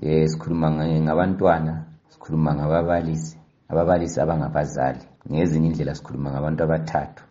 sikhuluma ngabantwana, sikhuluma ngababalisi, ababalisi abangabazali. Ngezinye indlela sikhuluma ngabantu abathathu.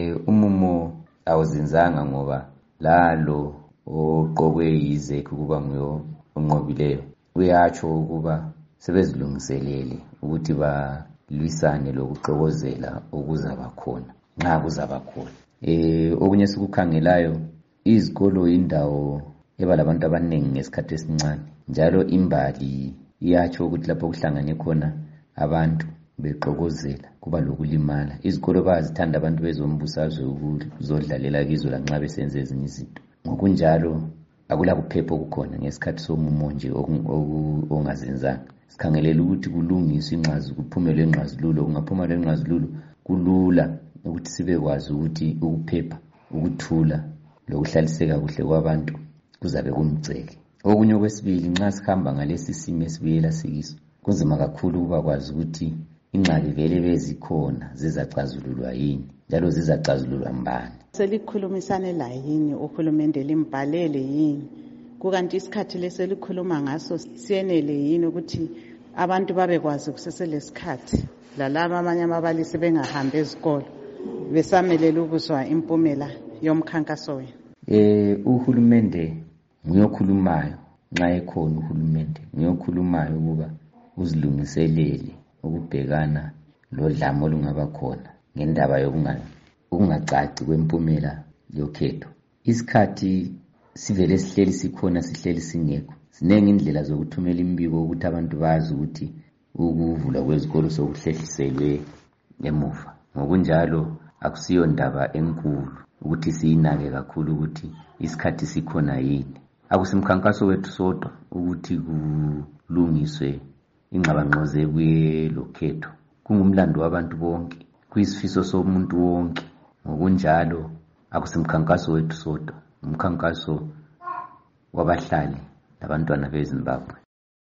Umumo awuzinzanga ngoba lalo oqokwe yizekhe ukuba nguye onqobileyo uyatsho ukuba sebezilungiselele ukuthi balwisane lokuxokozela okuzaba khona nxa kuzaba khona. Okunye sikukhangelayo, izikolo indawo eba labantu abaningi ngesikhathi esincane, njalo imbali iyatsho ukuthi lapho kuhlangane khona abantu bexokozela kuba lokulimala. Izikolo bayazithanda abantu bezombusazwe ukuzodlalela kizo lanxa besenze ezinye izinto. Ngokunjalo akula kuphepha okukhona ngesikhathi somumo nje ongazinzanga. Sikhangelela ukuthi kulungiswe inxazi, kuphumelwe inxazululo. Kungaphumela inxazululo kulula ukuthi sibekwazi ukuthi ukuphepha, ukuthula lokuhlaliseka kuhle kwabantu kuzabe kumgceke. Okunye okwesibili, nxa sihamba ngalesi simo esibuyela sikiso, kunzima kakhulu ukuba kwazi ukuthi ingxaki vele bezikhona zizacazululwa yini njalo zizacazululwa mbani. Selikhulumisane la yini uhulumende, limbhalele yini? Kukanti isikhathi leselikhuluma ngaso siyenele yini ukuthi abantu babekwazi kuseselesikhathi, lalaba abanye ababalisi bengahambi ezikolo besamelele ukuzwa impumela yomkhankaso wenu? Uhulumende nguye okhulumayo. Nxa ekhona uhulumende nguye okhulumayo ukuba uzilungiselele ukubhekana lodlame olungaba khona ngendaba yokungacaci kwempumela yokhetho. Isikhathi sivele sihleli sikhona, sihleli singekho. Zinengi indlela zokuthumela imbiko ukuthi abantu bazi ukuthi ukuvulwa kwezikolo sokuhlehliselwe emuva. Ngokunjalo akusiyo ndaba enkulu ukuthi siyinake kakhulu ukuthi isikhathi sikhona yini. Akusimkhankaso wethu sodwa ukuthi kulungiswe ingxabangxoze ebuye lokhetho. Kungumlando wabantu bonke, kuyisifiso somuntu wonke. Ngokunjalo akusimkhankaso wethu sodwa, umkhankaso wabahlali labantwana beZimbabwe.